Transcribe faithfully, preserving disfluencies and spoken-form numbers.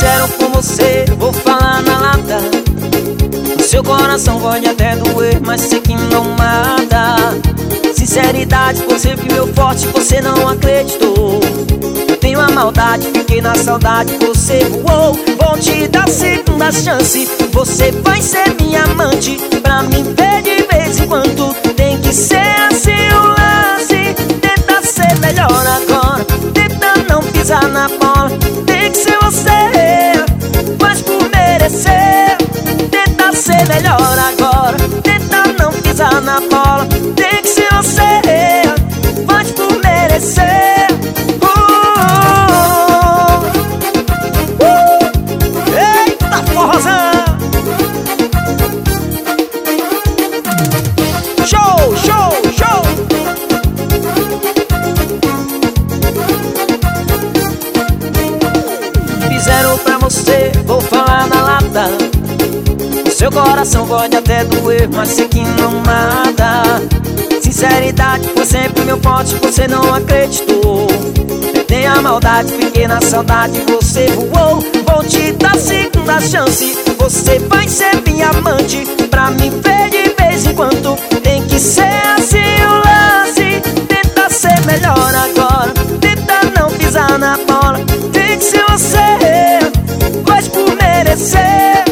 Fizeram com você, vou falar na lata. O seu coração pode até doer, mas sei que não mata. Sinceridade, você viu forte, você não acreditou. Eu tenho a maldade, fiquei na saudade, você voou. Vou te dar segunda chance, você vai ser minha amante. Pra mim ver de vez em quando, tem que ser assim o lance. Tenta ser melhor agora, tenta não pisar na bola. Tem que ser você, faz por merecer. Tenta ser melhor agora, tenta não pisar na bola. Tem que ser você, faz por merecer. uh, uh, uh. Eita forrozão! Show, show, show! Fizeram pra você, vou falar na lata. O seu coração pode até doer, mas sei que não mata. Sinceridade foi sempre meu forte, você não acreditou. Eu tenho a maldade, fiquei na saudade, você voou. Vou te dar segunda chance, você vai ser minha amante. Pra me ver de vez em quando, tem que ser assim o lance. Tenta ser melhor agora, tenta não pisar na bola. Tem que ser você, faz por merecer.